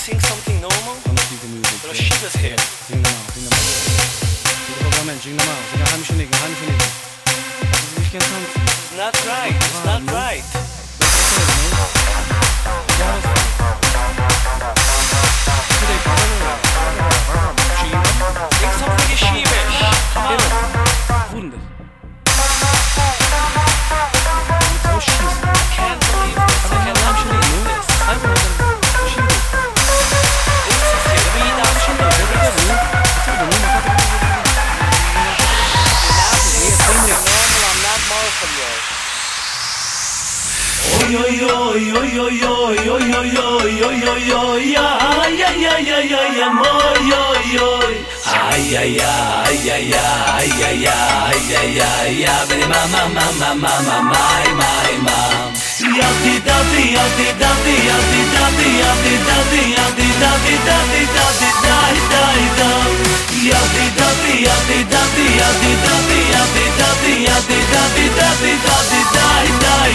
sing something normal? Don't listen to music. There are shivers here. Sing normal, sing normal. Sing normal, sing heimischen Nicken, heimischen Nicken. Das ist nicht ganz tanzen. It's not right, it's not right. Sing something yeshivish. Come on. Wunder. I can't believe this. I cannot believe this. This is here. We need option. Now sing something normal. I'm not more from yours. Oy oy oy oy oy oy oy oy oy oy oy oy ya ya ya ya ya ya moy oy oy ay ya ya ay ya ya ay ya ya ay ya ya ya beni mama mama mama my mom ya di da di ya di da di ya di da di ya di da di ya di da di da di da di dai dai da ya di da di ya di da di ya di da di ya di da di ya di da di da di da di dai dai